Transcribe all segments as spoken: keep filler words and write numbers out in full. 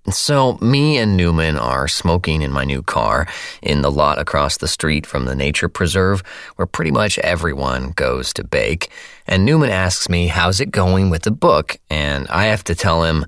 So me and Newman are smoking in my new car in the lot across the street from the nature preserve where pretty much everyone goes to bake. And Newman asks me, how's it going with the book? And I have to tell him,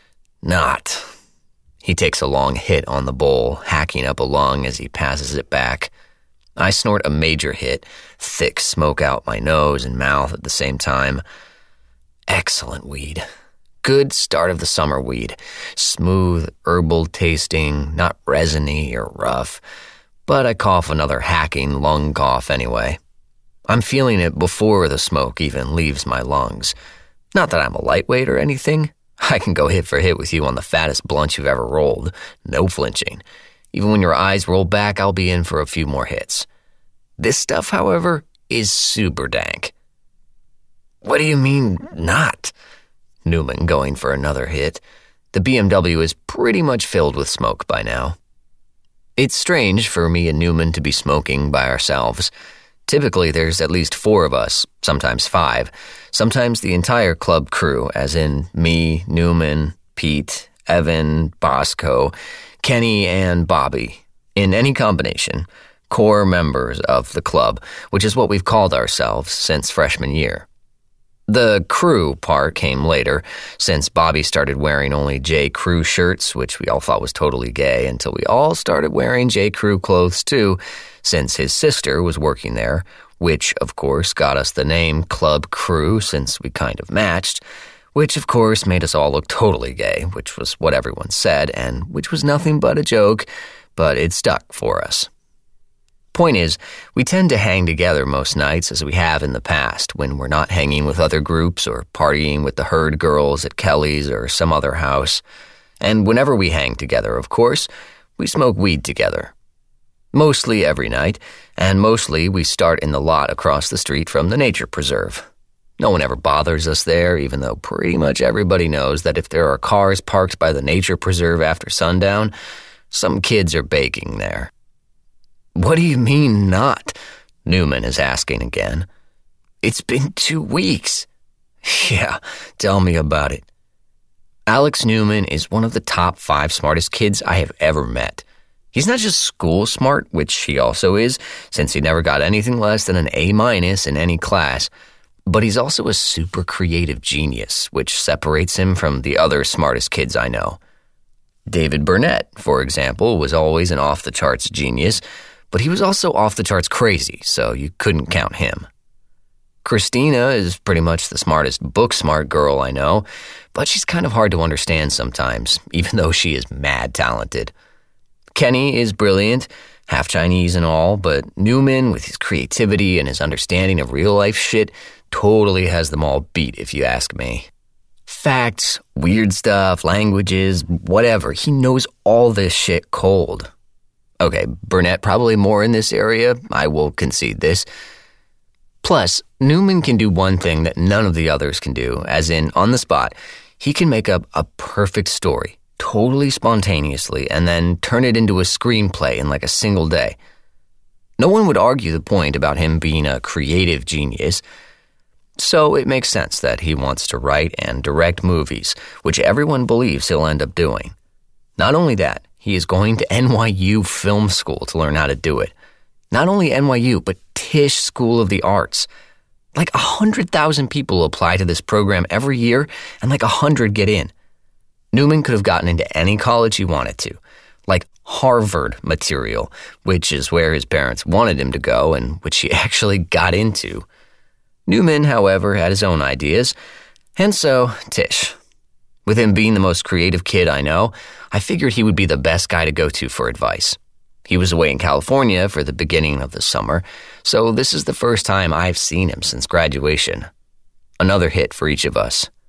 not. He takes a long hit on the bowl, hacking up a lung as he passes it back. I snort a major hit, thick smoke out my nose and mouth at the same time. Excellent weed. Good start of the summer weed. Smooth, herbal tasting, not resiny or rough. But I cough another hacking lung cough anyway. I'm feeling it before the smoke even leaves my lungs. Not that I'm a lightweight or anything. I can go hit for hit with you on the fattest blunt you've ever rolled. No flinching. Even when your eyes roll back, I'll be in for a few more hits. This stuff, however, is super dank. What do you mean, not? Newman going for another hit. The B M W is pretty much filled with smoke by now. It's strange for me and Newman to be smoking by ourselves. Typically, there's at least four of us, sometimes five, sometimes the entire club crew, as in me, Newman, Pete, Evan, Bosco, Kenny, and Bobby. In any combination, core members of the club, which is what we've called ourselves since freshman year. The crew part came later, since Bobby started wearing only J. Crew shirts, which we all thought was totally gay, until we all started wearing J. Crew clothes too, since his sister was working there, which, of course, got us the name Club Crew since we kind of matched, which, of course, made us all look totally gay, which was what everyone said, and which was nothing but a joke, but it stuck for us. Point is, we tend to hang together most nights as we have in the past when we're not hanging with other groups or partying with the herd girls at Kelly's or some other house. And whenever we hang together, of course, we smoke weed together. Mostly every night, and mostly we start in the lot across the street from the nature preserve. No one ever bothers us there, even though pretty much everybody knows that if there are cars parked by the nature preserve after sundown, some kids are baking there. What do you mean not? Newman is asking again. It's been two weeks. Yeah, tell me about it. Alex Newman is one of the top five smartest kids I have ever met. He's not just school smart, which he also is, since he never got anything less than an A minus in any class, but he's also a super creative genius, which separates him from the other smartest kids I know. David Burnett, for example, was always an off-the-charts genius, but he was also off-the-charts crazy, so you couldn't count him. Christina is pretty much the smartest book-smart girl I know, but she's kind of hard to understand sometimes, even though she is mad talented. Kenny is brilliant, half Chinese and all, but Newman, with his creativity and his understanding of real-life shit, totally has them all beat if you ask me. Facts, weird stuff, languages, whatever, he knows all this shit cold. Okay, Burnett probably more in this area, I will concede this. Plus, Newman can do one thing that none of the others can do, as in, on the spot, he can make up a perfect story, totally spontaneously, and then turn it into a screenplay in like a single day. No one would argue the point about him being a creative genius, so it makes sense that he wants to write and direct movies, which everyone believes he'll end up doing. Not only that, he is going to N Y U Film School to learn how to do it. Not only N Y U, but Tisch School of the Arts. Like a hundred thousand people apply to this program every year, and like a hundred get in. Newman could have gotten into any college he wanted to, like Harvard material, which is where his parents wanted him to go and which he actually got into. Newman, however, had his own ideas, and so Tisch. With him being the most creative kid I know, I figured he would be the best guy to go to for advice. He was away in California for the beginning of the summer, so this is the first time I've seen him since graduation. Another hit for each of us.